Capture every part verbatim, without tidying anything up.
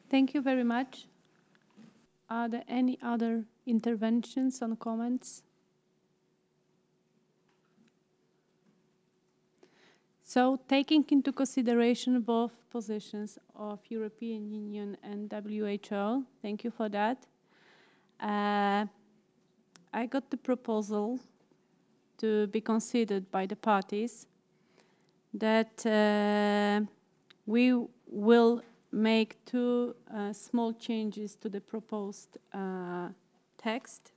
Thank you very much. Are there any other interventions or comments? So, taking into consideration both positions of European Union and W H O, thank you for that. Uh, I got the proposal to be considered by the parties that uh, we will make two uh, small changes to the proposed uh, text.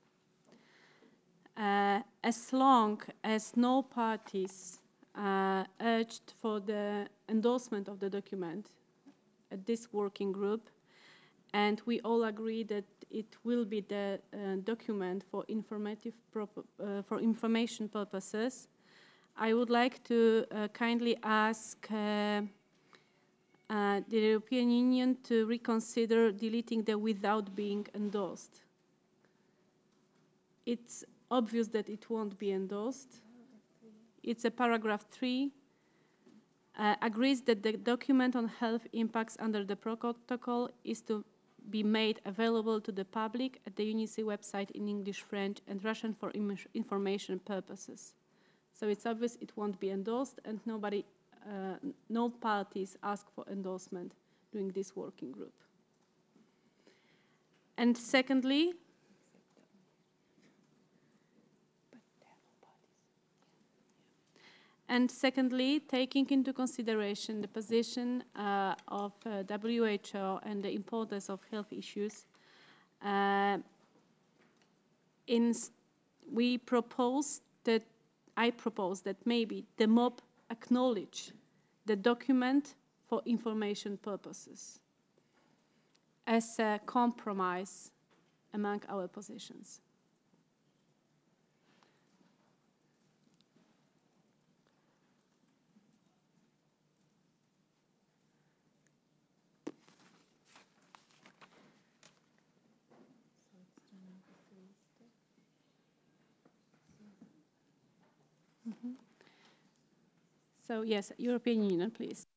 Uh, as long as no parties uh, urged for the endorsement of the document at this working group, and we all agree that it will be the uh, document for informative uh, for information purposes, I would like to uh, kindly ask uh, uh, the European Union to reconsider deleting the "without being endorsed." It's obvious that it won't be endorsed. It's a paragraph three. Uh, agrees that the document on health impacts under the protocol is to be made available to the public at the U N I C E website in English, French, and Russian for im information purposes. So it's obvious it won't be endorsed, and nobody, uh, no parties ask for endorsement during this working group. And secondly, And secondly, taking into consideration the position uh, of uh, W H O and the importance of health issues, uh, in we propose that, I propose that maybe the M O P acknowledge the document for information purposes as a compromise among our positions. Mm-hmm. So yes, European Union, please.